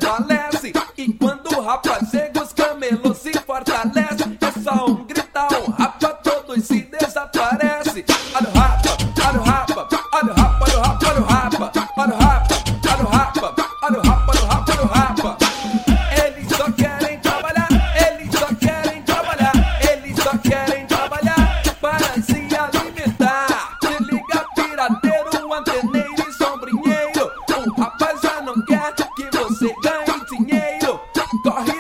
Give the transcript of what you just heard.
prevalece. E quando o rapa chega, os camelos se fortalece. É só um gritar, um rapa, todos se desaparece. Olha o rapa, olha o rapa, olha o rapa, olha o rapa, olha o rapa, olha o rapa, olha o rapa, olha o rapa, olha o rapa, olha o rapa. Eles só querem trabalhar, eles só querem trabalhar, eles só querem trabalhar para se alimentar. Se liga, pirateiro, anteneiro e sombrinheiro. O rapa já não quer que você ganhe dinheiro. Corre